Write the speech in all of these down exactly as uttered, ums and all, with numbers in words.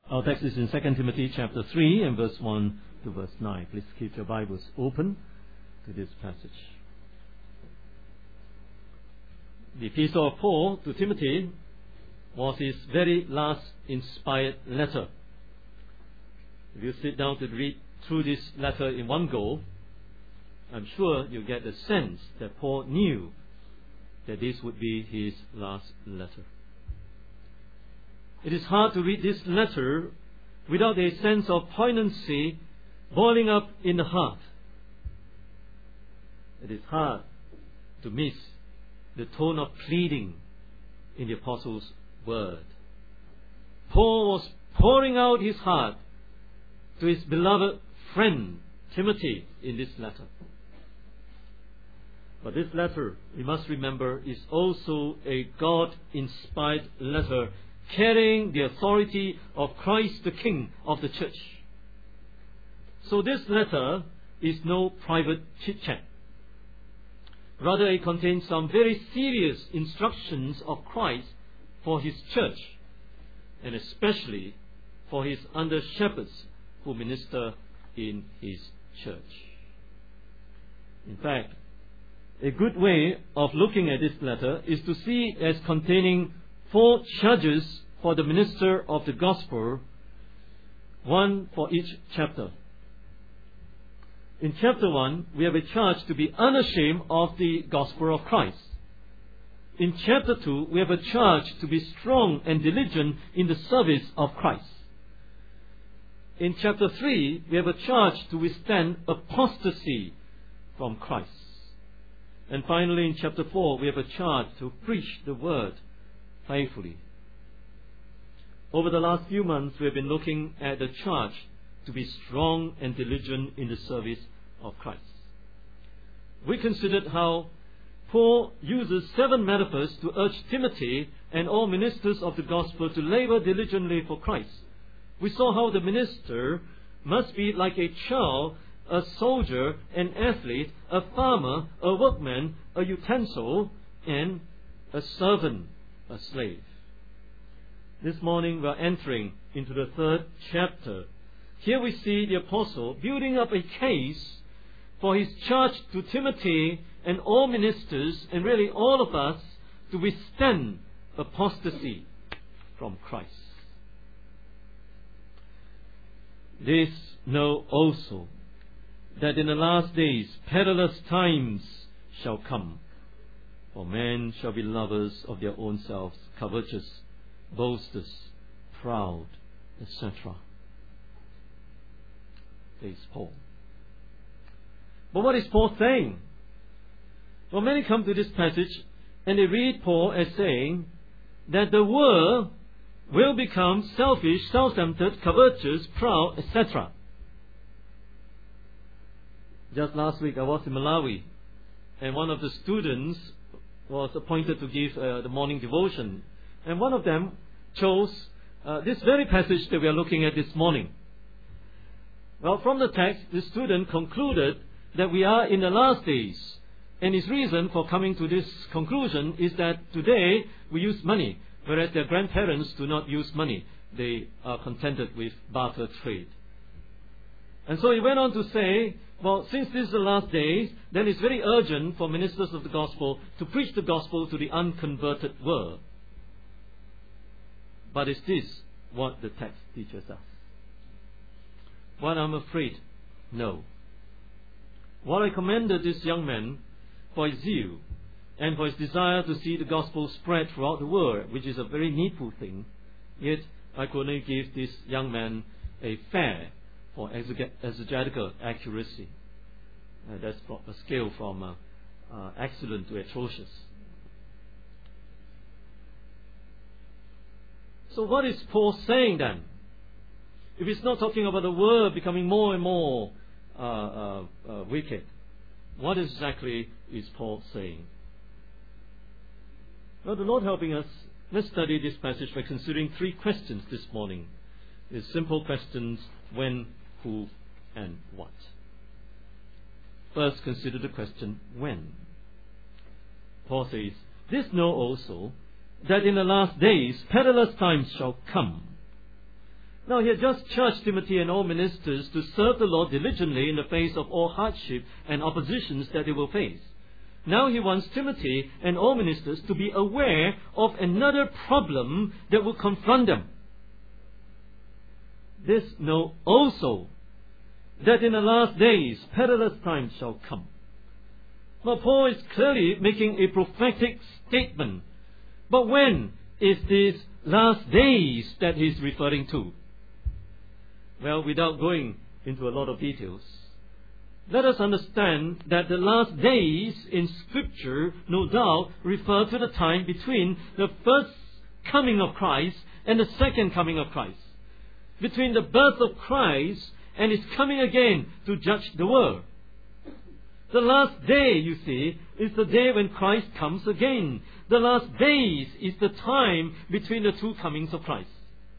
Our text is in Second Timothy chapter three and verse one to verse nine. Please keep your Bibles open to this passage. The epistle of Paul to Timothy was his very last inspired letter. If you sit down to read through this letter in one go, I'm sure you get the sense that Paul knew that this would be his last letter. It is hard to read this letter without a sense of poignancy boiling up in the heart. It is hard to miss the tone of pleading in the apostle's word. Paul was pouring out his heart to his beloved friend Timothy in this letter. But this letter, we must remember, is also a God-inspired letter carrying the authority of Christ the King of the church. So this letter is no private chit-chat. Rather, it contains some very serious instructions of Christ for his church, and especially for his under-shepherds who minister in his church. In fact, a good way of looking at this letter is to see it as containing four charges for the minister of the gospel, one for each chapter. In chapter one, we have a charge to be unashamed of the gospel of Christ. In chapter two, we have a charge to be strong and diligent in the service of Christ. In chapter three, we have a charge to withstand apostasy from Christ. And finally, in chapter four, we have a charge to preach the word faithfully. Over the last few months, we have been looking at the charge to be strong and diligent in the service of Christ. We considered how Paul uses seven metaphors to urge Timothy and all ministers of the gospel to labor diligently for Christ. We saw how the minister must be like a child, a soldier, an athlete, a farmer, a workman, a utensil, and a servant, a slave. This morning we are entering into the third chapter. Here we see the apostle building up a case for his charge to Timothy and all ministers, and really all of us, to withstand apostasy from Christ. This know also, that in the last days perilous times shall come. For men shall be lovers of their own selves, covetous, boasters, proud, et cetera. Says Paul. But what is Paul saying? Well, many come to this passage and they read Paul as saying that the world will become selfish, self-centered, covetous, proud, et cetera. Just last week I was in Malawi, and one of the students was appointed to give uh, the morning devotion, and one of them chose uh, this very passage that we are looking at this morning. Well, from the text, the student concluded that we are in the last days, and his reason for coming to this conclusion is that today we use money, whereas their grandparents do not use money. They are contented with barter trade. And so he went on to say, well, since this is the last days, then it's very urgent for ministers of the gospel to preach the gospel to the unconverted world. But is this what the text teaches us? Well, I'm afraid, no. While I commended this young man for his zeal and for his desire to see the gospel spread throughout the world, which is a very needful thing, yet I could only give this young man a fair for exegetical accuracy. Uh, that's a scale from uh, uh, excellent to atrocious. So what is Paul saying then? If he's not talking about the world becoming more and more uh, uh, uh, wicked, what exactly is Paul saying? Well, the Lord helping us, let's study this passage by considering three questions this morning. These simple questions: when, who, and what. First, consider the question, when. Paul says, this know also, that in the last days perilous times shall come. Now he had just charged Timothy and all ministers to serve the Lord diligently in the face of all hardship and oppositions that they will face. Now he wants Timothy and all ministers to be aware of another problem that will confront them. This know also, that in the last days perilous times shall come. Now Paul is clearly making a prophetic statement. But when is these last days that he's referring to? Well, without going into a lot of details, let us understand that the last days in Scripture no doubt refer to the time between the first coming of Christ and the second coming of Christ. Between the birth of Christ and His coming again to judge the world. The last day, you see, is the day when Christ comes again. The last days is the time between the two comings of Christ.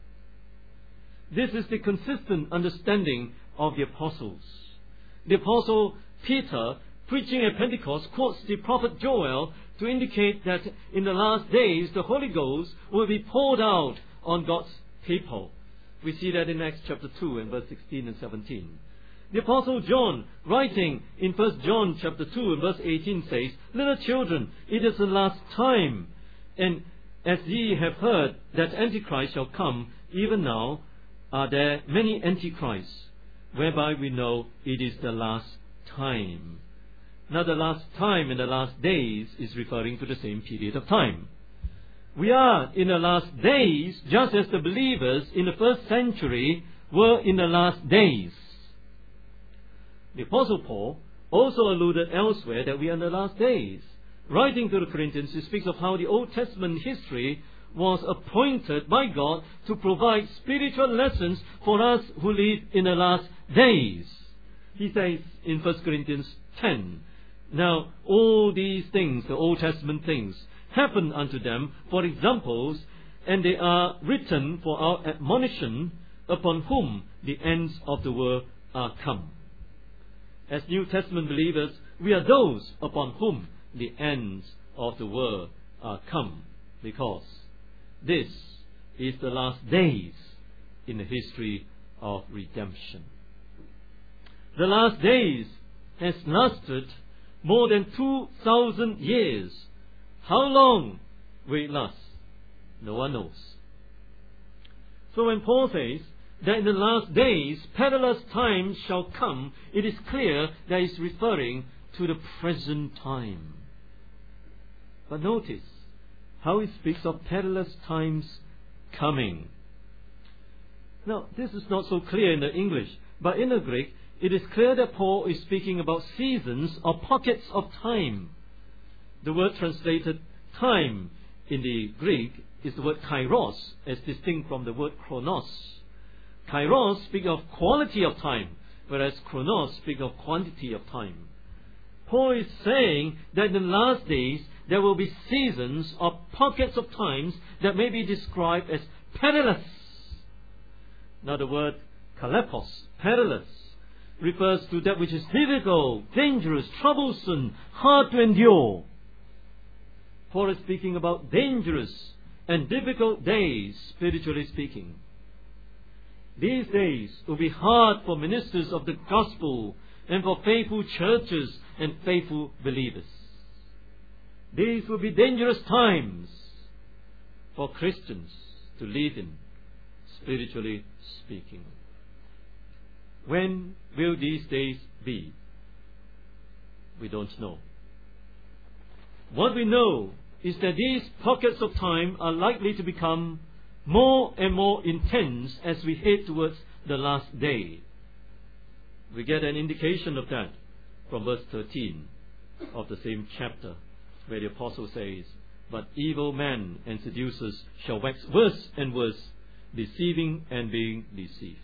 This is the consistent understanding of the apostles. The apostle Peter, preaching at Pentecost, quotes the prophet Joel to indicate that in the last days the Holy Ghost will be poured out on God's people. We see that in Acts chapter two and verse sixteen and seventeen. The apostle John, writing in First John chapter two and verse eighteen, says, "Little children, it is the last time, and as ye have heard that Antichrist shall come, even now are there many antichrists, whereby we know it is the last time." Now the last time and the last days is referring to the same period of time. We are in the last days, just as the believers in the first century were in the last days. The Apostle Paul also alluded elsewhere that we are in the last days. Writing to the Corinthians, he speaks of how the Old Testament history was appointed by God to provide spiritual lessons for us who live in the last days. He says in First Corinthians ten, "Now all these things, the Old Testament things, happen unto them for examples, and they are written for our admonition, upon whom the ends of the world are come." As New Testament believers, we are those upon whom the ends of the world are come, because this is the last days in the history of redemption. The last days has lasted more than two thousand years. How long will it last? No one knows. So when Paul says that in the last days perilous times shall come, it is clear that he's referring to the present time. But notice how he speaks of perilous times coming. Now, this is not so clear in the English, but in the Greek, it is clear that Paul is speaking about seasons or pockets of time. The word translated time in the Greek is the word kairos, as distinct from the word chronos. Kairos speaks of quality of time, whereas chronos speaks of quantity of time. Paul is saying that in the last days there will be seasons or pockets of times that may be described as perilous. Now the word kalepos, perilous, refers to that which is difficult, dangerous, troublesome, hard to endure. Paul is speaking about dangerous and difficult days, spiritually speaking. These days will be hard for ministers of the gospel and for faithful churches and faithful believers. These will be dangerous times for Christians to live in, spiritually speaking. When will these days be? We don't know. What we know is that these pockets of time are likely to become more and more intense as we head towards the last day. We get an indication of that from verse thirteen of the same chapter, where the apostle says, "But evil men and seducers shall wax worse and worse, deceiving and being deceived."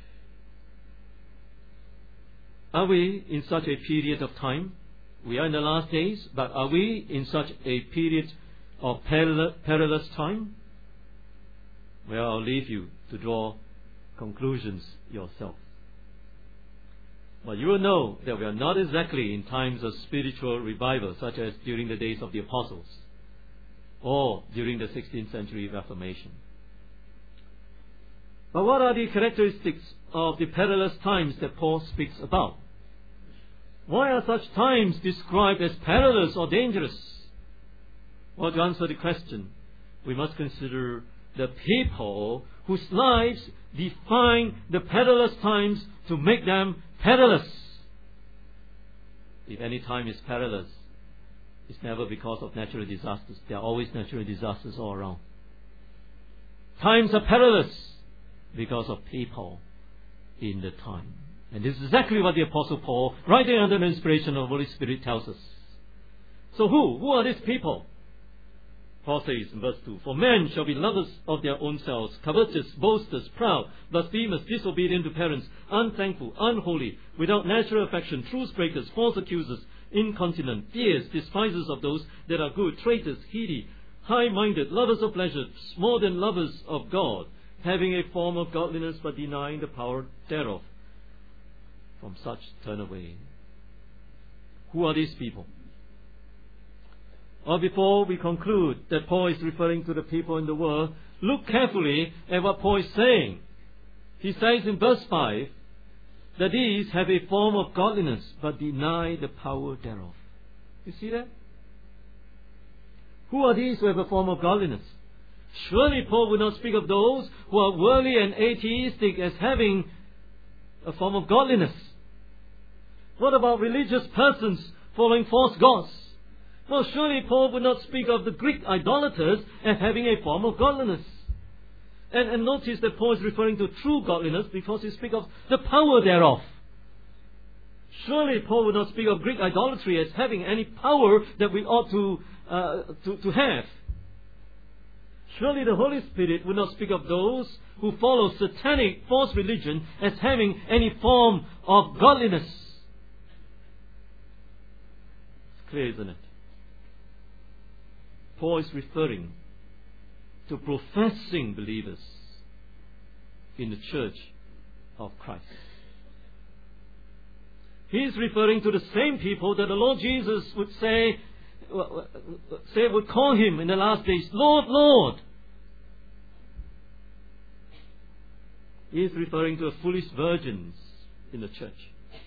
Are we in such a period of time? We are in the last days, but are we in such a period of perilous time? Well, I'll leave you to draw conclusions yourself. But you will know that we are not exactly in times of spiritual revival, such as during the days of the apostles or during the sixteenth century Reformation. But what are the characteristics of the perilous times that Paul speaks about? Why are such times described as perilous or dangerous? Well, to answer the question, we must consider the people whose lives define the perilous times to make them perilous. If any time is perilous, it's never because of natural disasters. There are always natural disasters all around. Times are perilous because of people in the time. And this is exactly what the Apostle Paul, writing under the inspiration of the Holy Spirit, tells us. So who? Who are these people? Paul says in verse two, "For men shall be lovers of their own selves, covetous, boasters, proud, blasphemous, disobedient to parents, unthankful, unholy, without natural affection, truce breakers, false accusers, incontinent, fierce, despisers of those that are good, traitors, heady, high-minded, lovers of pleasure, more than lovers of God, having a form of godliness but denying the power thereof. From such turn away." Who are these people? Or before we conclude that Paul is referring to the people in the world, look carefully at what Paul is saying. He says in verse five that these have a form of godliness but deny the power thereof. You see that? Who are these who have a form of godliness? Surely Paul would not speak of those who are worldly and atheistic as having a form of godliness. What about religious persons following false gods? Well, surely Paul would not speak of the Greek idolaters as having a form of godliness. And, and notice that Paul is referring to true godliness because he speaks of the power thereof. Surely Paul would not speak of Greek idolatry as having any power that we ought to, uh, to, to have. Surely the Holy Spirit would not speak of those who follow satanic false religion as having any form of godliness. It's clear, isn't it? Paul is referring to professing believers in the church of Christ. He is referring to the same people that the Lord Jesus would say, say would call him in the last days, "Lord, Lord." He is referring to the foolish virgins in the church.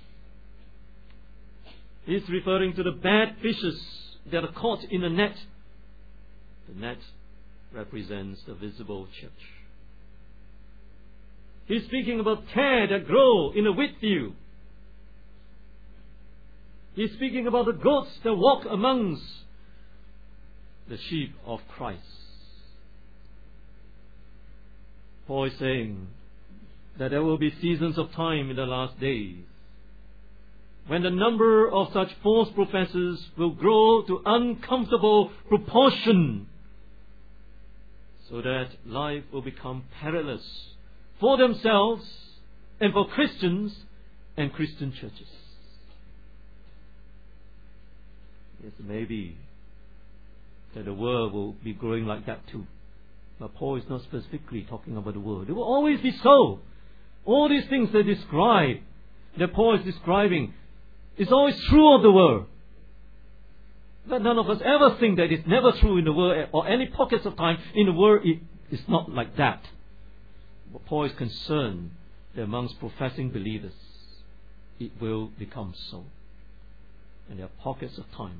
He is referring to the bad fishes that are caught in a net. The net represents the visible church. He's speaking about tares that grow in a wheat field. He's speaking about the goats that walk amongst the sheep of Christ. Paul is saying that there will be seasons of time in the last days when the number of such false professors will grow to uncomfortable proportion, so that life will become perilous for themselves and for Christians and Christian churches. Yes, maybe that the world will be growing like that too. But Paul is not specifically talking about the world. It will always be so. All these things they describe, that Paul is describing, is always true of the world. Let none of us ever think that it's never true in the world, or any pockets of time in the world it is not like that. But Paul is concerned that amongst professing believers it will become so. And there are pockets of time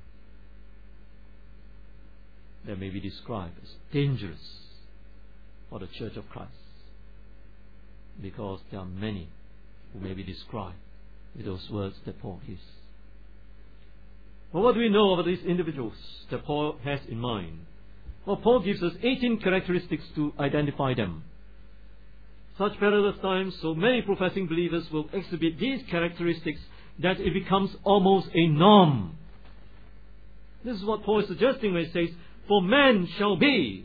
that may be described as dangerous for the Church of Christ, because there are many who may be described with those words that Paul gives. But what do we know about these individuals that Paul has in mind? Well, Paul gives us eighteen characteristics to identify them. Such perilous times, so many professing believers will exhibit these characteristics that it becomes almost a norm. This is what Paul is suggesting when he says, "For man shall be."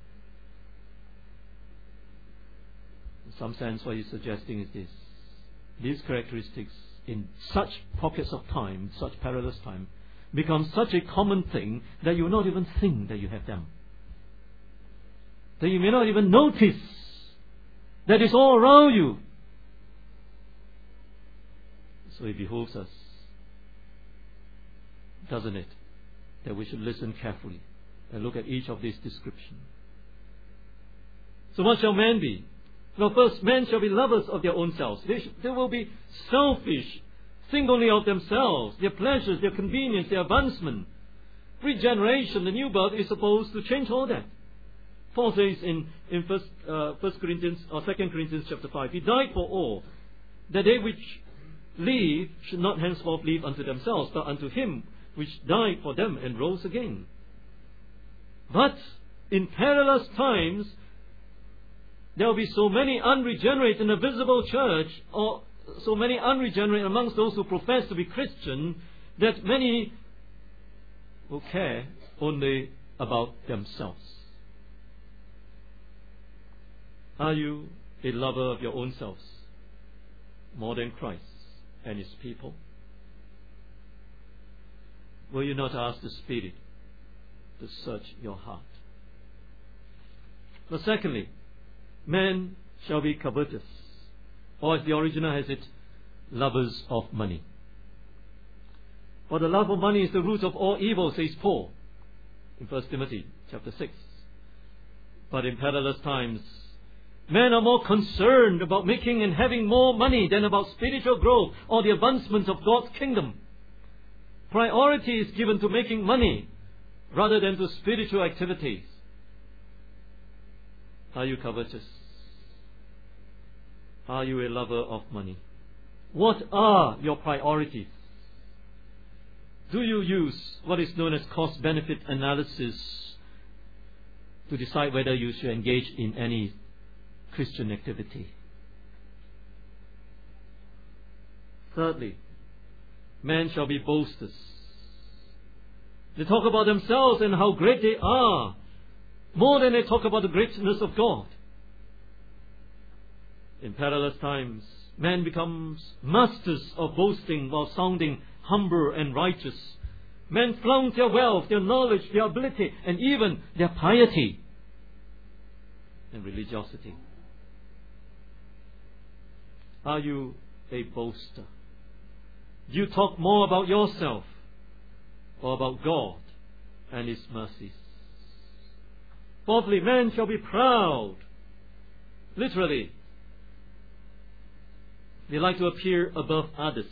In some sense, what he's suggesting is this: these characteristics in such pockets of time, such perilous time, become such a common thing that you will not even think that you have them. That you may not even notice that it's all around you. So it behooves us, doesn't it, that we should listen carefully and look at each of these descriptions. So what shall man be? Well, first, men shall be lovers of their own selves. They, sh- they will be selfish, think only of themselves, their pleasures, their convenience, their advancement. Regeneration, the new birth, is supposed to change all that. Paul says in, in first, uh, first Corinthians or Second Corinthians chapter five, He died for all, that they which live should not henceforth live unto themselves, but unto Him which died for them and rose again. But in perilous times, there will be so many unregenerate in the visible church, or so many unregenerate amongst those who profess to be Christian, that many will care only about themselves. Are you a lover of your own selves more than Christ and His people? Will you not ask the Spirit to search your heart? But secondly, men shall be covetous, or as the original has it, lovers of money. For the love of money is the root of all evil, says Paul in First Timothy chapter six. But in perilous times, men are more concerned about making and having more money than about spiritual growth or the advancement of God's kingdom. Priority is given to making money rather than to spiritual activities. Are you covetous? Are you a lover of money? What are your priorities? Do you use what is known as cost-benefit analysis to decide whether you should engage in any Christian activity? Thirdly, men shall be boasters. They talk about themselves and how great they are, more than they talk about the greatness of God. In perilous times, man becomes masters of boasting while sounding humble and righteous. Men flaunt their wealth, their knowledge, their ability, and even their piety and religiosity. Are you a boaster? Do you talk more about yourself or about God and His mercies? Fourthly, men shall be proud. Literally, they like to appear above others.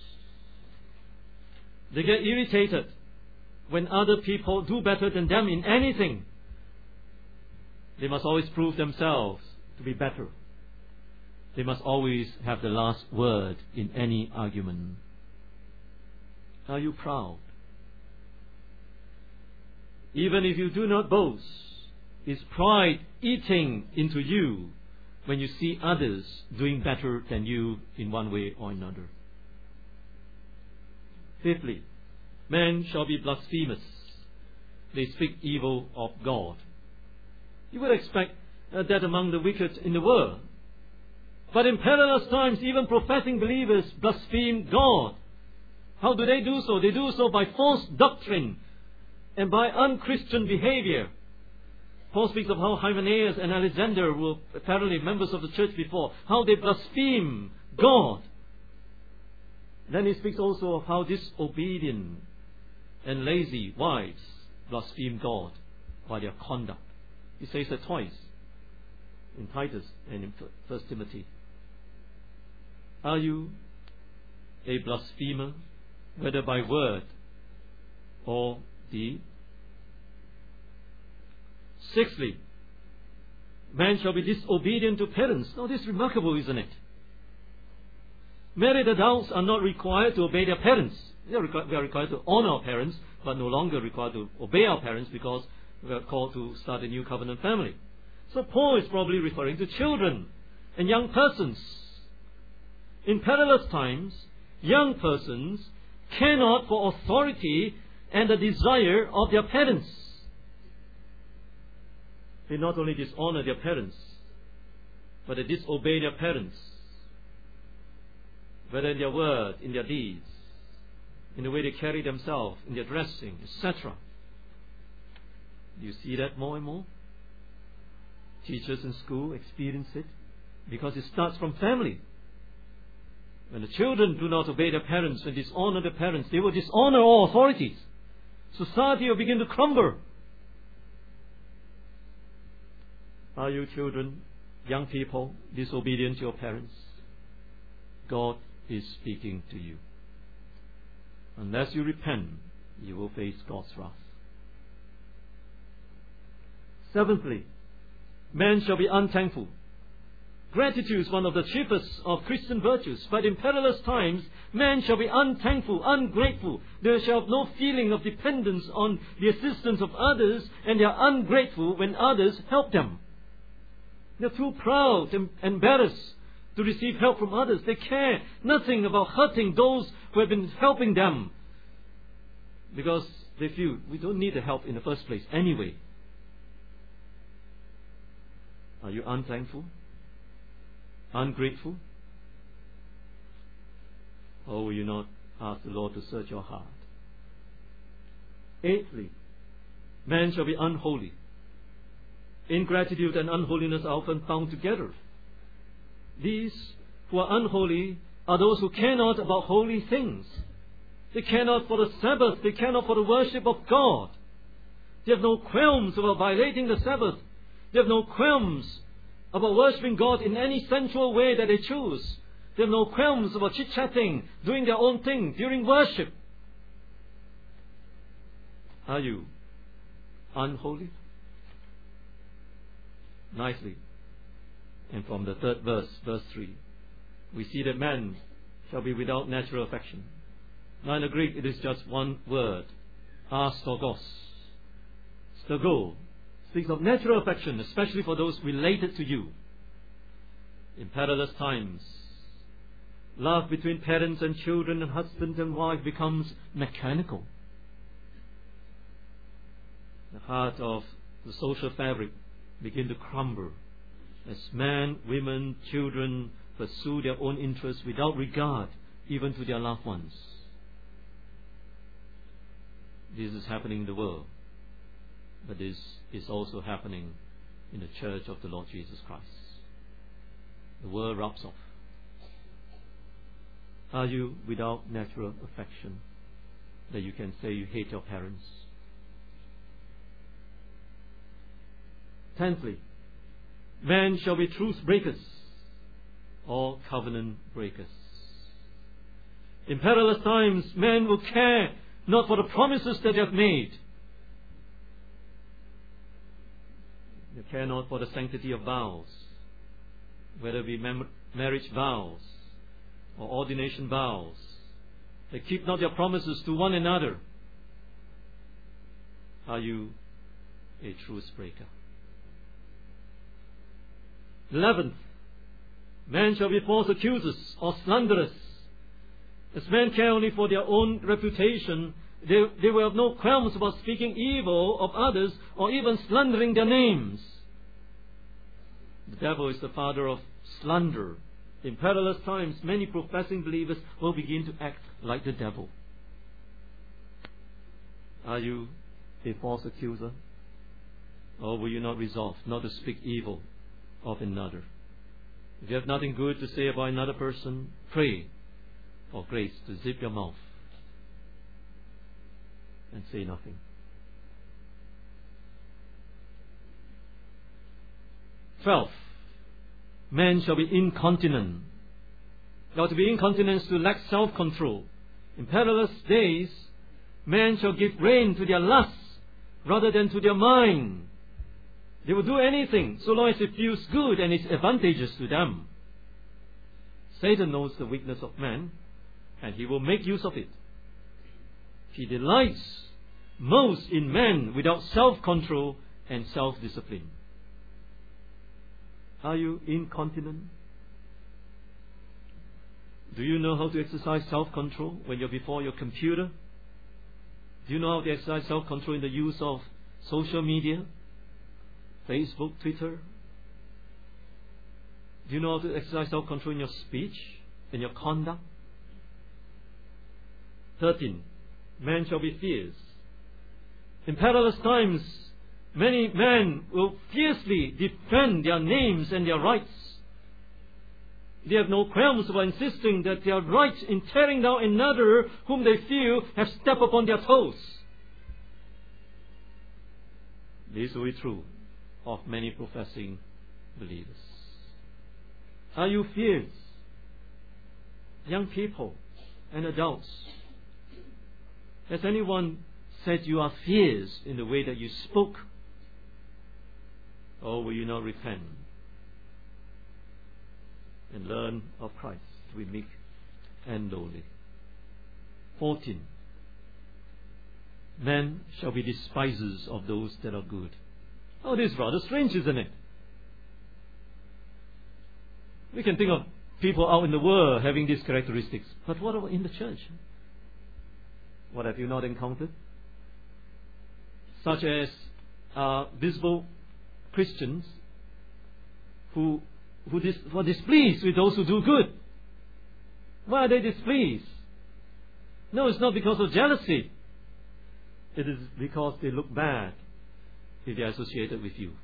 They get irritated when other people do better than them in anything. They must always prove themselves to be better. They must always have the last word in any argument. Are you proud? Even if you do not boast, is pride eating into you when you see others doing better than you in one way or another? Fifthly, men shall be blasphemous. They speak evil of God. You would expect uh, that among the wicked in the world. But in perilous times, even professing believers blaspheme God. How do they do so? They do so by false doctrine and by unchristian behavior. Paul speaks of how Hymenaeus and Alexander were apparently members of the church before, how they blaspheme God. Then he speaks also of how disobedient and lazy wives blaspheme God by their conduct. He says that twice in Titus and in First Timothy. Are you a blasphemer, whether by word or deed? Sixthly, man shall be disobedient to parents. Now this is remarkable, isn't it? Married adults are not required to obey their parents. They are, requ- they are required to honor our parents, but no longer required to obey our parents because we are called to start a new covenant family. So Paul is probably referring to children and young persons. In perilous times, young persons cannot, for authority and the desire of their parents, they not only dishonor their parents, but they disobey their parents, whether in their word, in their deeds, in the way they carry themselves, in their dressing, et cetera. Do you see that more and more? Teachers in school experience it because it starts from family. When the children do not obey their parents and dishonor their parents, they will dishonor all authorities. Society will begin to crumble. Are you children young people disobedient to your parents, God is speaking to you. Unless you repent, you will face God's wrath. Seventhly, man shall be unthankful. Gratitude is one of the chiefest of Christian virtues, but in perilous times, man shall be unthankful, ungrateful. There shall be no feeling of dependence on the assistance of others, and they are ungrateful when others help them. They are too proud and embarrassed to receive help from others. They care nothing about hurting those who have been helping them, because they feel we don't need the help in the first place anyway. Are you unthankful? Ungrateful? Or will you not ask the Lord to search your heart? Eighthly, man shall be unholy. Ingratitude and unholiness are often found together. These who are unholy are those who care not about holy things. They care not for the Sabbath. They care not for the worship of God. They have no qualms about violating the Sabbath. They have no qualms about worshipping God in any sensual way that they choose. They have no qualms about chit-chatting, doing their own thing during worship. Are you unholy? Nicely. And from the third verse, verse three, we see that man shall be without natural affection. Now in the Greek it is just one word, astogos. Stogo speaks of natural affection, especially for those related to you. In perilous times, love between parents and children and husband and wife becomes mechanical. The heart of the social fabric begin to crumble as men, women, children pursue their own interests without regard even to their loved ones. This is happening in the world, but this is also happening in the church of the Lord Jesus Christ. The world rubs off. Are you without natural affection that you can say you hate your parents? Tenthly, man shall be truth breakers or covenant breakers. In perilous times, men will care not for the promises that they have made. They care not for the sanctity of vows, whether it be mem- marriage vows or ordination vows. They keep not their promises to one another. Are you a truth breaker? Eleventh, men shall be false accusers or slanderers. As men care only for their own reputation, they, they will have no qualms about speaking evil of others or even slandering their names. The devil is the father of slander. In perilous times, many professing believers will begin to act like the devil. Are you a false accuser? Or will you not resolve not to speak evil of another? If you have nothing good to say about another person, pray for grace to zip your mouth and say nothing. Twelve, men shall be incontinent. Now, to be incontinent is to lack self-control. In perilous days, men shall give rein to their lusts rather than to their mind. They will do anything so long as it feels good and is advantageous to them. Satan knows the weakness of man, and he will make use of it. He delights most in men without self-control and self-discipline. Are you incontinent? Do you know how to exercise self-control when you're before your computer? Do you know how to exercise self-control in the use of social media? Facebook, Twitter? Do you know how to exercise self-control in your speech, in your conduct? Thirteen, men shall be fierce. In perilous times, many men will fiercely defend their names and their rights. They have no qualms about insisting that they are right in tearing down another whom they feel have stepped upon their toes. This will be true of many professing believers. Are you fierce? Young people and adults, has anyone said you are fierce in the way that you spoke? Or will you not repent and learn of Christ to be meek and lowly? fourteen. Men shall be despisers of those that are good. Oh, this is rather strange, isn't it? We can think of people out in the world having these characteristics. But what about in the church? What have you not encountered? Such as uh, visible Christians who, who, dis, who are displeased with those who do good. Why are they displeased? No, it's not because of jealousy. It is because they look bad if they are associated with you.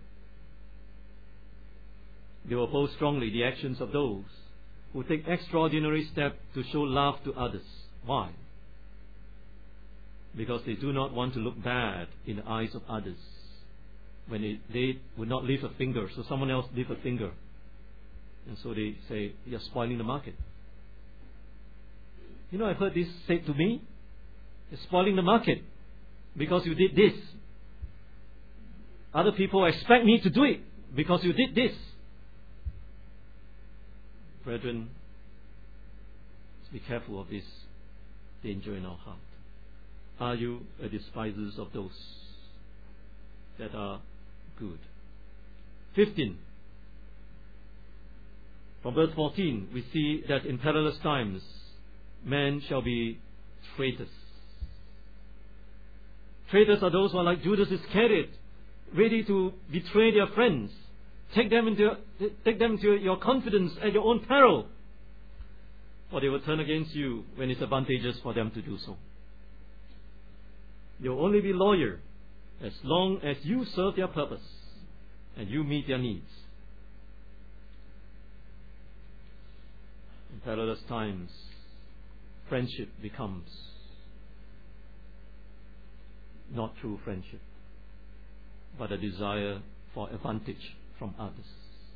They will oppose strongly the actions of those who take extraordinary steps to show love to others. Why? Because they do not want to look bad in the eyes of others. When they, they would not lift a finger, so someone else lift a finger. And so they say, you're spoiling the market. You know, I've heard this said to me. You're spoiling the market because you did this. Other people expect me to do it because you did this. Brethren, let's be careful of this danger in our heart. Are you a despisers of those that are good? fifteen. From verse fourteen, we see that in perilous times, men shall be traitors. Traitors are those who are like Judas Iscariot, ready to betray their friends. Take them into take them into your confidence at your own peril. Or they will turn against you when it's advantageous for them to do so. You'll only be loyal as long as you serve their purpose and you meet their needs. In perilous times, friendship becomes not true friendship, but a desire for advantage from others.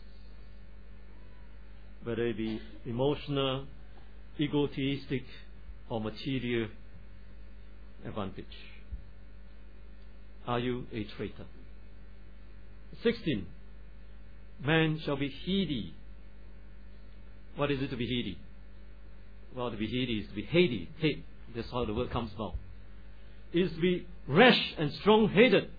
Whether it be emotional, egotistic, or material advantage. Are you a traitor? sixteen. Man shall be heedy. What is it to be heedy? Well, to be heedy is to be heady. Hate. That's how the word comes about. It is to be rash and strong-headed.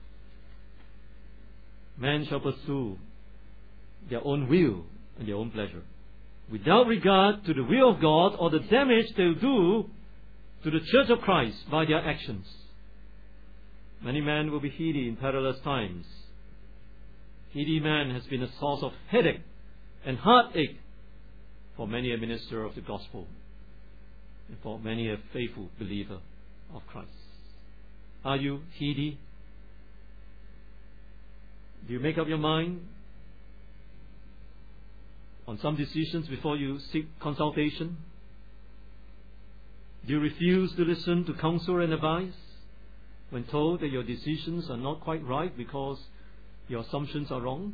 Man shall pursue their own will and their own pleasure, without regard to the will of God or the damage they will do to the church of Christ by their actions. Many men will be heedy in perilous times. Heedy man has been a source of headache and heartache for many a minister of the gospel and for many a faithful believer of Christ. Are you heedy? Do you make up your mind on some decisions before you seek consultation? Do you refuse to listen to counsel and advice when told that your decisions are not quite right because your assumptions are wrong?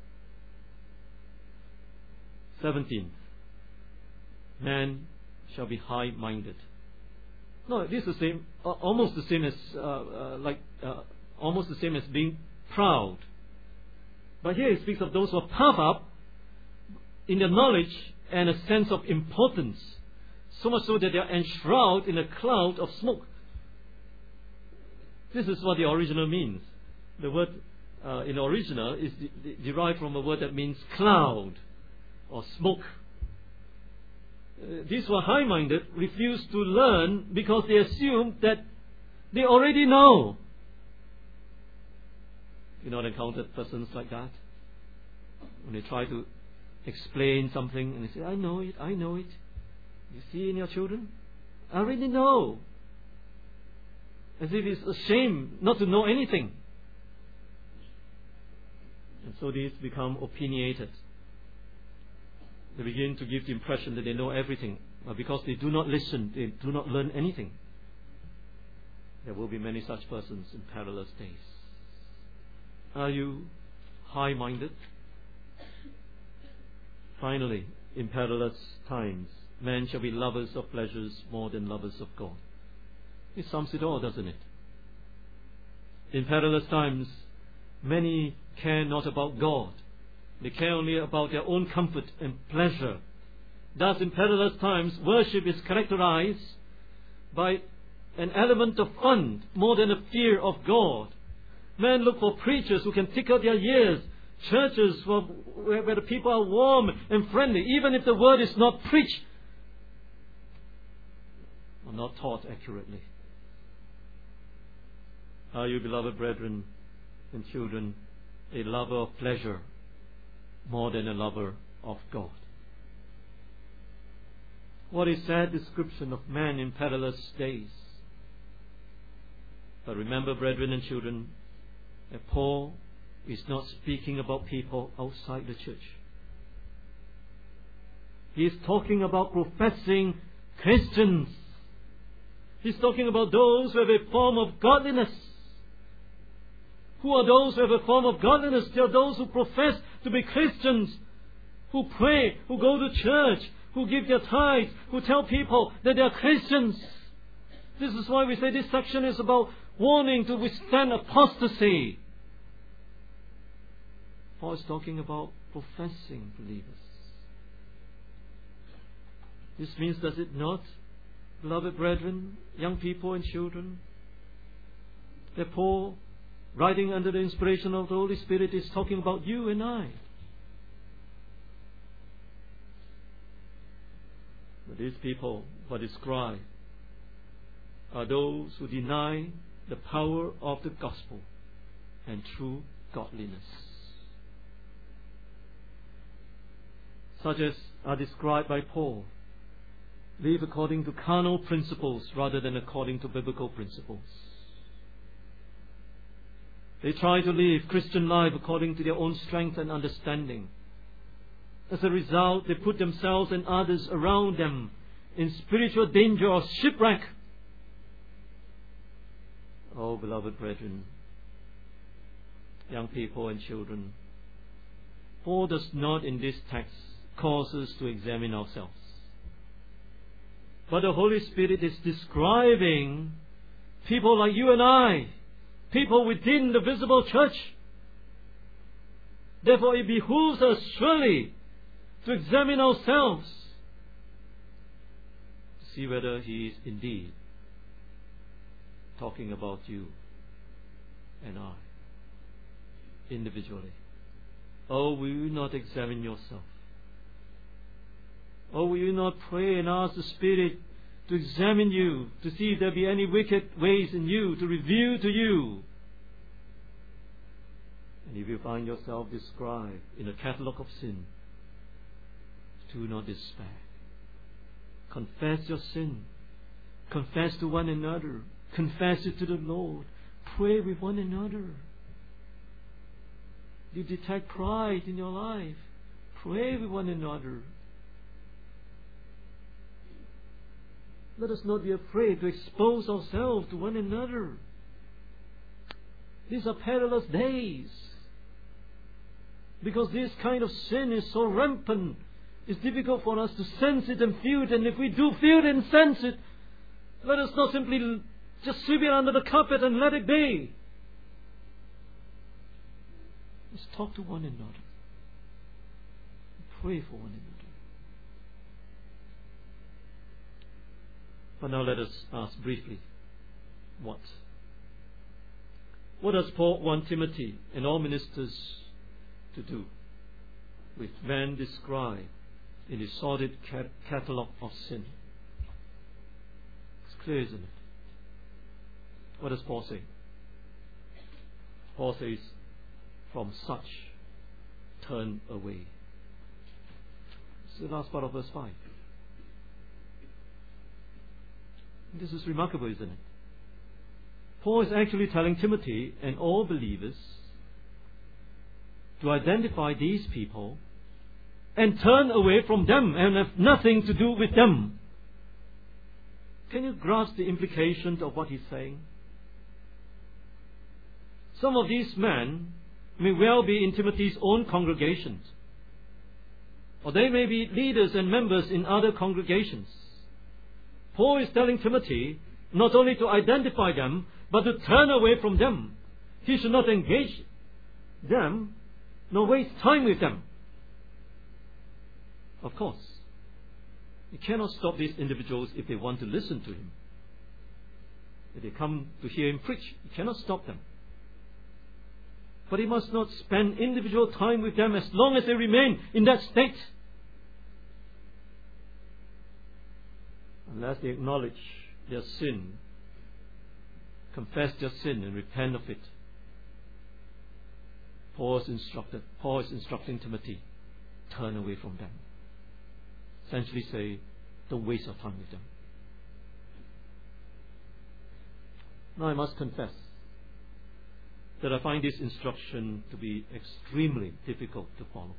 seventeen. Man shall be high-minded. No, this is the same, uh, almost the same as, uh, uh, like, uh, almost the same as being proud. But here it speaks of those who are puffed up in their knowledge and a sense of importance, so much so that they are enshrouded in a cloud of smoke. This is what the original means. The word uh, in the original is de- de- derived from a word that means cloud or smoke. Uh, these who are high-minded refuse to learn because they assume that they already know. You not encountered persons like that? When they try to explain something and they say, I know it, I know it. You see in your children? I already know. As if it's a shame not to know anything. And so these become opinionated. They begin to give the impression that they know everything. But because they do not listen, they do not learn anything. There will be many such persons in perilous days. Are you high-minded? Finally, in perilous times, men shall be lovers of pleasures more than lovers of God. It sums it all, doesn't it? In perilous times, many care not about God. They care only about their own comfort and pleasure. Thus, in perilous times, worship is characterized by an element of fun more than a fear of God. Men look for preachers who can tickle their ears, churches where, where the people are warm and friendly, even if the word is not preached or not taught accurately. Are you, beloved brethren and children, a lover of pleasure more than a lover of God? What a sad description of man in perilous days. But remember, brethren and children, that Paul is not speaking about people outside the church. He is talking about professing Christians. He's talking about those who have a form of godliness. Who are those who have a form of godliness? They are those who profess to be Christians, who pray, who go to church, who give their tithes, who tell people that they are Christians. This is why we say this section is about warning to withstand apostasy. Paul is talking about professing believers. This means, does it not, beloved brethren, young people and children, that Paul, writing under the inspiration of the Holy Spirit, is talking about you and I? But these people who are described are those who deny the power of the gospel and true godliness, such as are described by Paul, live according to carnal principles rather than according to biblical principles. They try to live Christian life according to their own strength and understanding. As a result, they put themselves and others around them in spiritual danger or shipwreck. Oh, beloved brethren, young people and children, Paul does not in this text cause us to examine ourselves. But the Holy Spirit is describing people like you and I, people within the visible church. Therefore, it behooves us surely to examine ourselves, to see whether He is indeed talking about you and I individually. Oh, will you not examine yourself? Oh, will you not pray and ask the Spirit to examine you, to see if there be any wicked ways in you, to reveal to you? And if you find yourself described in a catalogue of sin, do not despair. Confess your sin. Confess to one another. Confess it to the Lord. Pray with one another. You detect pride in your life. Pray with one another. Let us not be afraid to expose ourselves to one another. These are perilous days, because this kind of sin is so rampant. It's difficult for us to sense it and feel it, and if we do feel it and sense it, let us not simply just sweep it under the carpet and let it be. Let's talk to one another. Pray for one another. But now let us ask briefly, what? What does Paul want Timothy and all ministers to do with men described in the sordid cat- catalogue of sin? It's clear, isn't it? What does Paul say? Paul says, from such turn away. It's the last part of verse five. This is remarkable, isn't it? Paul is actually telling Timothy and all believers to identify these people and turn away from them and have nothing to do with them. Can you grasp the implications of what he's saying? Some of these men may well be in Timothy's own congregations. or they may be leaders and members in other congregations. Paul is telling Timothy not only to identify them, but to turn away from them. He should not engage them, nor waste time with them. Of course, he cannot stop these individuals if they want to listen to him. If they come to hear him preach, he cannot stop them. But he must not spend individual time with them as long as they remain in that state, unless they acknowledge their sin, confess their sin and repent of it. Paul is instructed, Paul is instructing Timothy, turn away from them. Essentially say, don't waste your time with them. Now I must confess that I find this instruction to be extremely difficult to follow.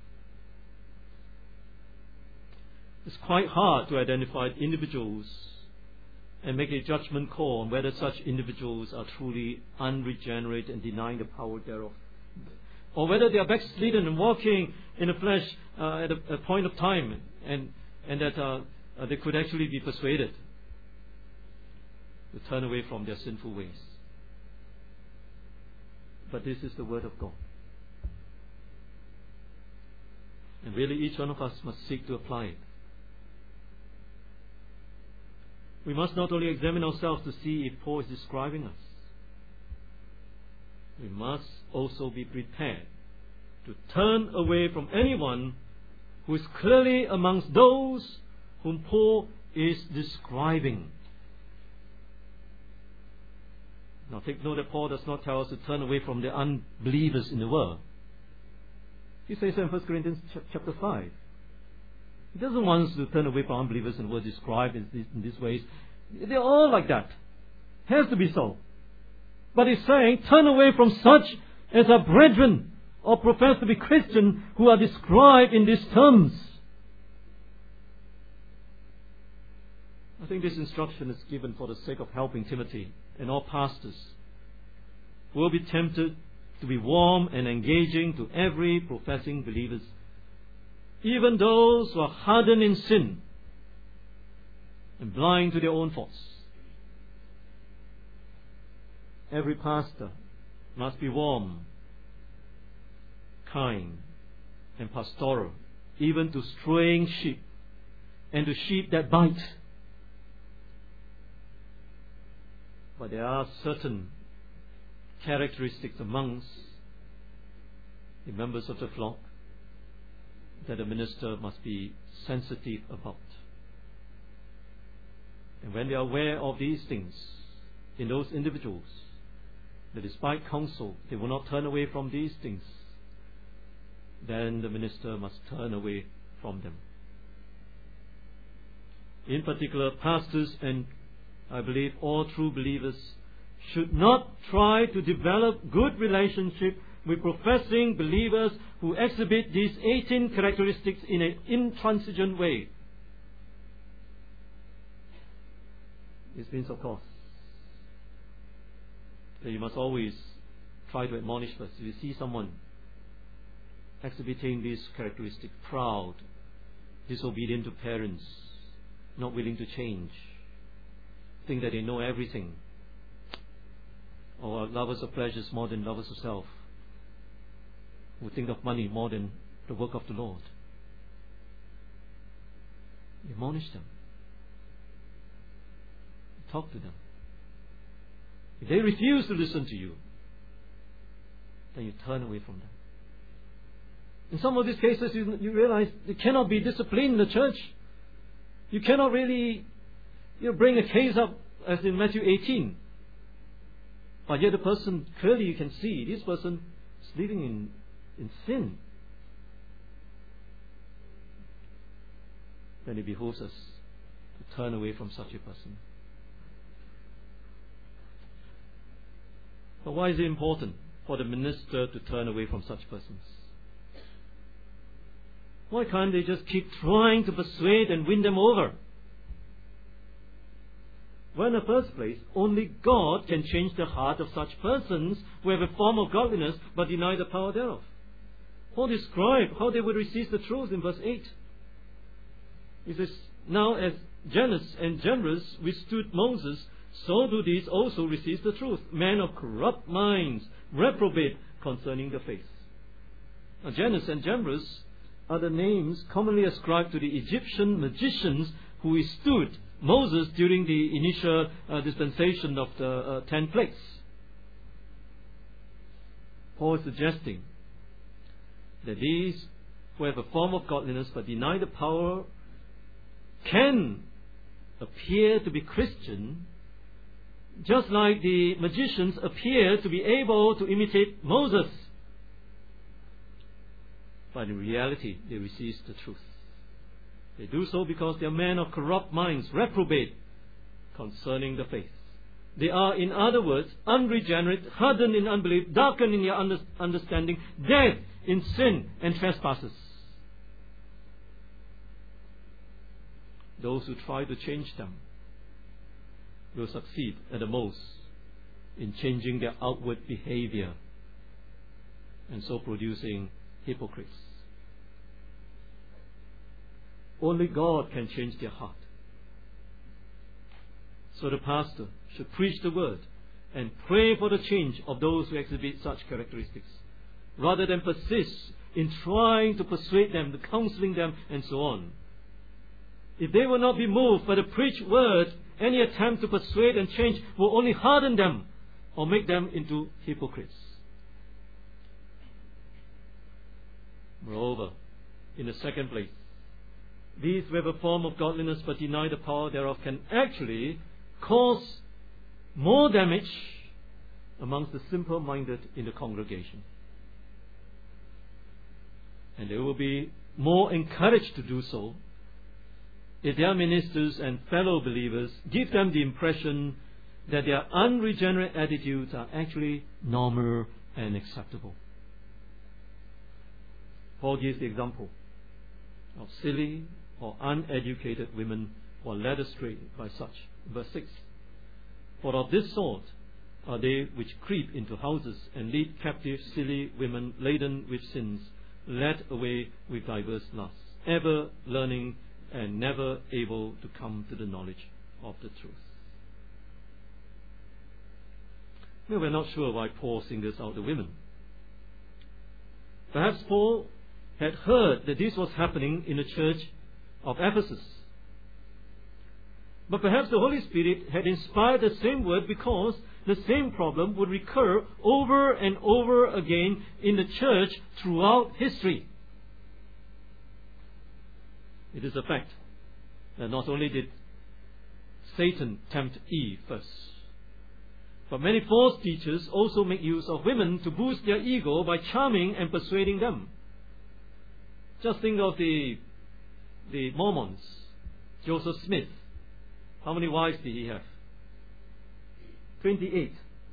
It's quite hard to identify individuals and make a judgment call on whether such individuals are truly unregenerate and denying the power thereof, or whether they are backslidden and walking in the flesh uh, at a, a point of time, and and that uh, uh, they could actually be persuaded to turn away from their sinful ways. But this is the Word of God. And really each one of us must seek to apply it. We must not only examine ourselves to see if Paul is describing us, we must also be prepared to turn away from anyone who is clearly amongst those whom Paul is describing. Now take note that Paul does not tell us to turn away from the unbelievers in the world. He says so in First Corinthians chapter five. He doesn't want us to turn away from unbelievers in the world described in, in these ways. They're all like that. Has to be so. But he's saying, turn away from such as are brethren or profess to be Christian who are described in these terms. I think this instruction is given for the sake of helping Timothy and all pastors who will be tempted to be warm and engaging to every professing believers, even those who are hardened in sin and blind to their own faults. Every pastor must be warm, kind, and pastoral, even to straying sheep and to sheep that bite. But there are certain characteristics amongst the members of the flock that a minister must be sensitive about. And when they are aware of these things in those individuals, that despite counsel they will not turn away from these things, then the minister must turn away from them. In particular, pastors and I believe all true believers should not try to develop good relationship with professing believers who exhibit these eighteen characteristics in an intransigent way. This means, of course, that you must always try to admonish first. If you see someone exhibiting these characteristics, proud, disobedient to parents, not willing to change, think that they know everything, or lovers of pleasures more than lovers of self, who think of money more than the work of the Lord, admonish them. Talk to them. If they refuse to listen to you, then you turn away from them. In some of these cases, you, you realize there cannot be discipline in the church. You cannot really you know, bring a case up as in Matthew eighteen. But yet the person, clearly you can see, this person is living in, in sin. Then it behooves us to turn away from such a person. But why is it important for the minister to turn away from such persons? Why can't they just keep trying to persuade and win them over? Well, in the first place, only God can change the heart of such persons who have a form of godliness but deny the power thereof. Paul described how they would resist the truth in verse eight. He says, now as Jannes and Jambres withstood Moses, so do these also resist the truth, men of corrupt minds, reprobate concerning the faith. Now, Jannes and Jambres are the names commonly ascribed to the Egyptian magicians who withstood Moses during the initial uh, dispensation of the uh, ten plagues. Paul is suggesting that these who have a form of godliness but deny the power can appear to be Christian, just like the magicians appear to be able to imitate Moses. But in reality, they resist the truth. They do so because they are men of corrupt minds, reprobate concerning the faith. They are, in other words, unregenerate, hardened in unbelief, darkened in their under- understanding, dead in sin and trespasses. Those who try to change them will succeed at the most in changing their outward behavior and so producing hypocrites. Only God can change their heart. So the pastor should preach the word and pray for the change of those who exhibit such characteristics, rather than persist in trying to persuade them, counseling them, and so on. If they will not be moved by the preached word, any attempt to persuade and change will only harden them or make them into hypocrites. Moreover, in the second place, these who have a form of godliness but deny the power thereof can actually cause more damage amongst the simple-minded in the congregation. And they will be more encouraged to do so if their ministers and fellow believers give them the impression that their unregenerate attitudes are actually normal and acceptable. Paul gives the example of silly or uneducated women who are led astray by such. Verse six. For of this sort are they which creep into houses and lead captive silly women laden with sins, led away with diverse lusts, ever learning and never able to come to the knowledge of the truth. Now, we're not sure why Paul singles out the women. Perhaps Paul had heard that this was happening in the church of Ephesus. But perhaps the Holy Spirit had inspired the same word because the same problem would recur over and over again in the church throughout history. It is a fact that not only did Satan tempt Eve first, but many false teachers also make use of women to boost their ego by charming and persuading them. Just think of the, the Mormons, Joseph Smith. How many wives did he have? twenty-eight.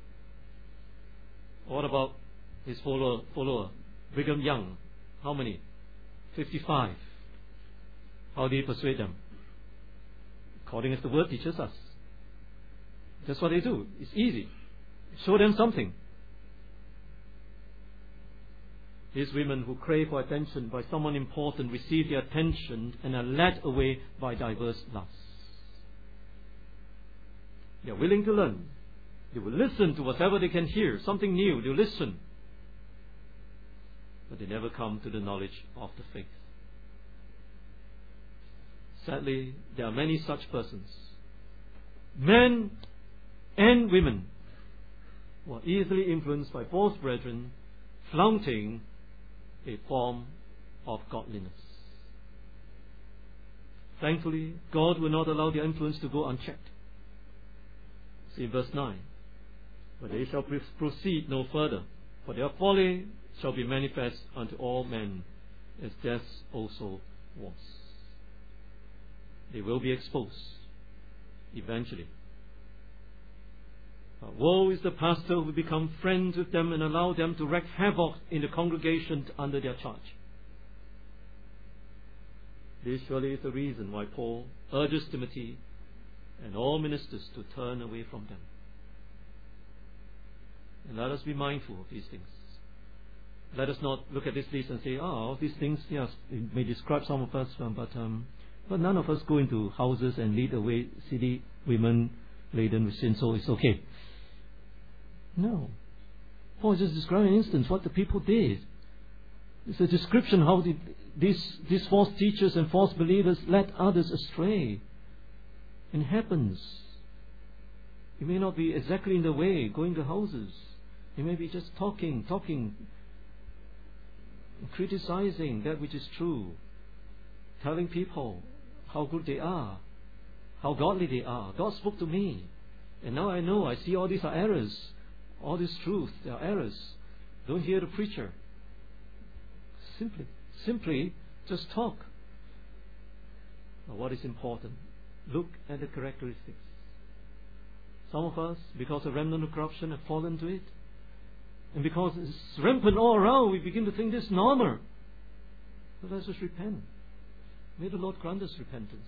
What about his follower, follower Brigham Young? How many? fifty-five. How did he persuade them? According as the word teaches us. That's what they do. It's easy. Show them something. These women who crave for attention by someone important receive their attention and are led away by diverse lusts. They are willing to learn. They will listen to whatever they can hear, something new. They will listen. But they never come to the knowledge of the faith. Sadly, there are many such persons, men and women, who are easily influenced by false brethren, flaunting a form of godliness. Thankfully, God will not allow their influence to go unchecked. See verse nine. But they shall proceed no further, for their folly shall be manifest unto all men, as theirs also was. They will be exposed eventually. But woe is the pastor who become friends with them and allow them to wreak havoc in the congregation under their charge. This surely is the reason why Paul urges Timothy and all ministers to turn away from them. And let us be mindful of these things. Let us not look at this list and say, oh, all these things, yes, it may describe some of us, um, but um, but none of us go into houses and lead away city women laden with sin, so it's okay. No. Paul just described an instance what the people did. It's a description how the, these, these false teachers and false believers led others astray. It happens. You may not be exactly in the way, going to houses. You may be just talking, talking, criticizing that which is true, telling people how good they are, how godly they are. God spoke to me, and now I know, I see all these are errors. All this truth, they are errors. Don't hear the preacher. Simply, simply just talk. Now, what is important? Look at the characteristics. Some of us, because of remnant of corruption, have fallen to it. And because it's rampant all around, we begin to think this is normal. So let's just repent. May the Lord grant us repentance.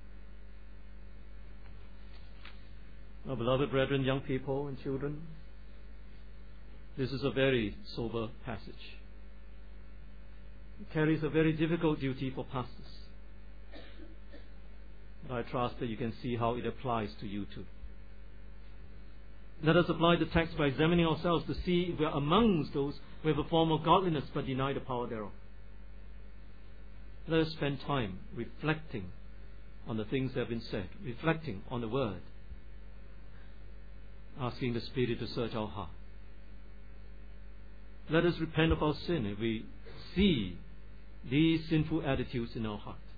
Our beloved brethren, young people and children, this is a very sober passage. It carries a very difficult duty for pastors. But I trust that you can see how it applies to you too. Let us apply the text by examining ourselves to see if we are amongst those who have a form of godliness but deny the power thereof. Let us spend time reflecting on the things that have been said, reflecting on the Word, asking the Spirit to search our heart. Let us repent of our sin if we see these sinful attitudes in our heart.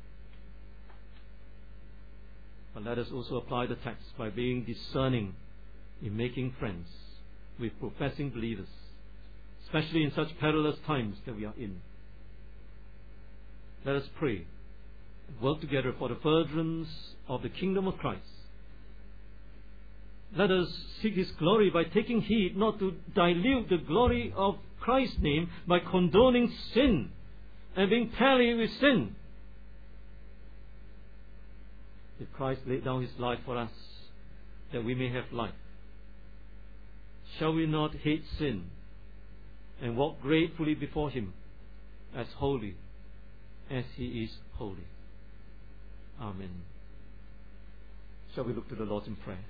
But let us also apply the text by being discerning in making friends with professing believers, especially in such perilous times that we are in. Let us pray and work together for the furtherance of the kingdom of Christ. Let us seek His glory by taking heed not to dilute the glory of Christ's name by condoning sin and being pally with sin. If Christ laid down His life for us, that we may have life, shall we not hate sin and walk gratefully before Him as holy as He is holy? Amen. Shall we look to the Lord in prayer?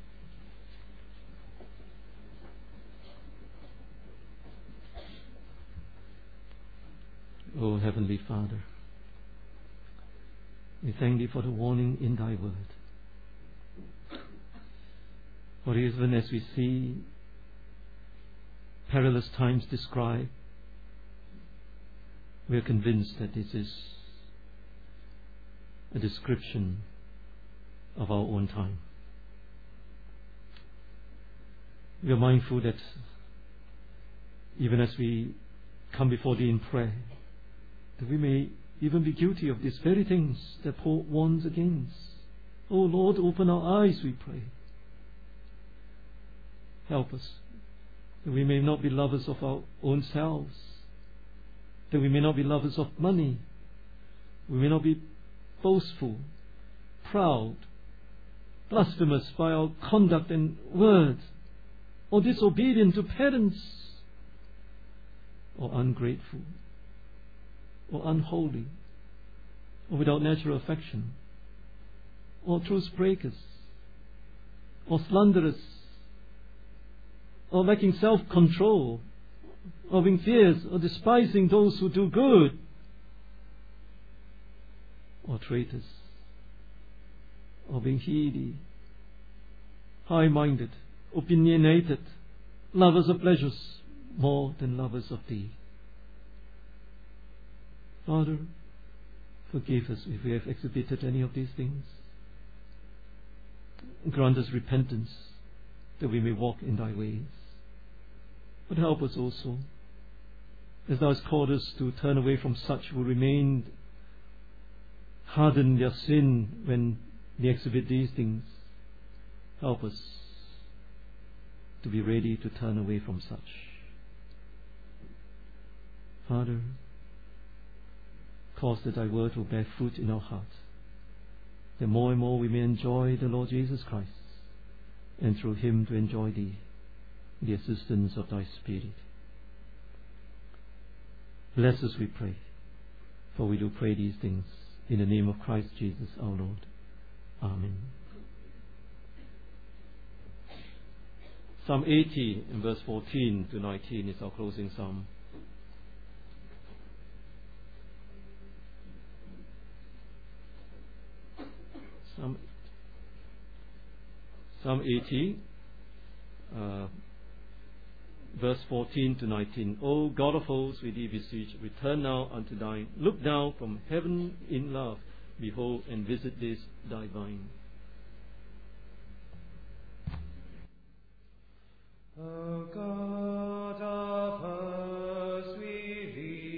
O Heavenly Father, we thank Thee for the warning in Thy Word. For even as we see perilous times described, we are convinced that this is a description of our own time. We are mindful that even as we come before Thee in prayer, that we may even be guilty of these very things that Paul warns against. O Lord, open our eyes, we pray. Help us, that we may not be lovers of our own selves, that we may not be lovers of money, we may not be boastful, proud, blasphemous by our conduct and words, or disobedient to parents, or ungrateful, or unholy, or without natural affection, or truce breakers, or slanderers, or lacking self-control, or being fierce, or despising those who do good, or traitors, or being heady, high-minded, opinionated, lovers of pleasures more than lovers of Thee. Father, forgive us if we have exhibited any of these things. Grant us repentance that we may walk in Thy ways. But help us also, as Thou hast called us to turn away from such who remain hardened in their sin when they exhibit these things. Help us to be ready to turn away from such. Father, cause that Thy word will bear fruit in our hearts, that more and more we may enjoy the Lord Jesus Christ, and through Him to enjoy Thee, the assistance of Thy Spirit. Bless us, we pray. For we do pray these things in the name of Christ Jesus our Lord. Amen. Psalm eighty in verse fourteen to nineteen is our closing psalm. Psalm, Psalm eighty, uh, verse fourteen to nineteen. O God of hosts, we thee beseech, return now unto thine. Look down from heaven in love. Behold and visit this thy vine. O God of hosts, we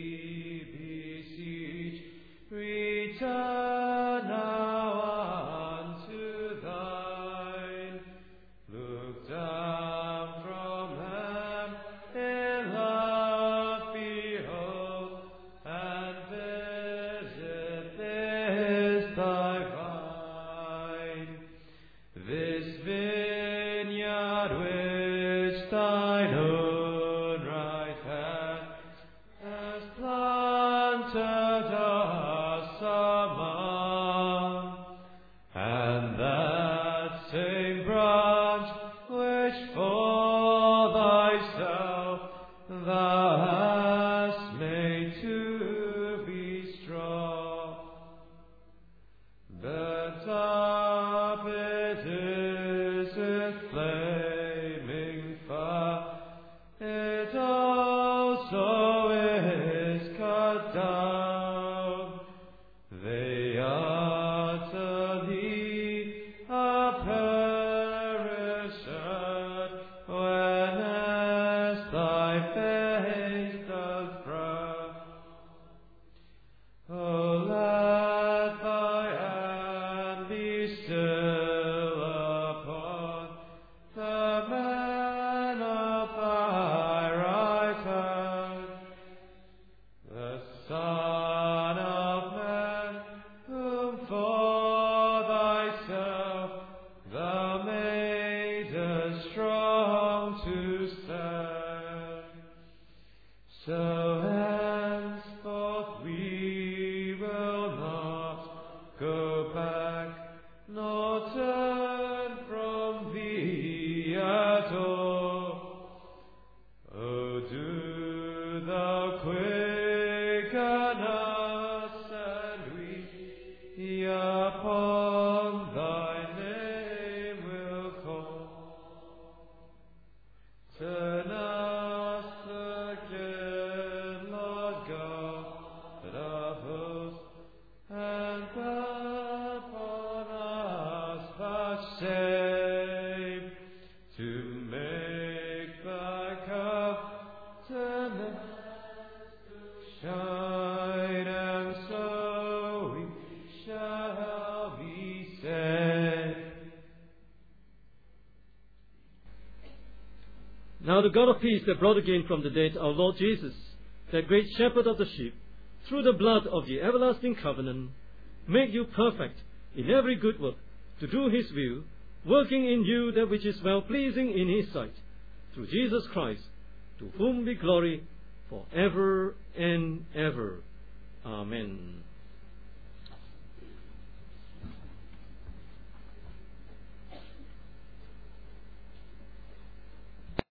thee beseech, return now unto thine. Look down from heaven in love, behold, and visit this thy vine, this vineyard which thine own right hand has planted us among, and that same branch which for thyself thou hast made to be strong. Burnt up it is with flaming fire, it also is cut down. They utterly are perished when as thy face doth frown. O let thy hand be still upon the men of thy right hand, the Son of Man, whom for thyself thou madest strong to stand. So henceforth we will not go back, nor turn from thee at all. O do thou quicken us, and we upon thy name will call. Turn us again, Lord God of hosts, and upon us vouchsafe to make thy countenance shine, and so we shall be saved. Now the God of peace that brought again from the dead our Lord Jesus, that great shepherd of the sheep, through the blood of the everlasting covenant, make you perfect in every good work, to do his will, working in you that which is well-pleasing in his sight, through Jesus Christ, to whom be glory for ever and ever. Amen.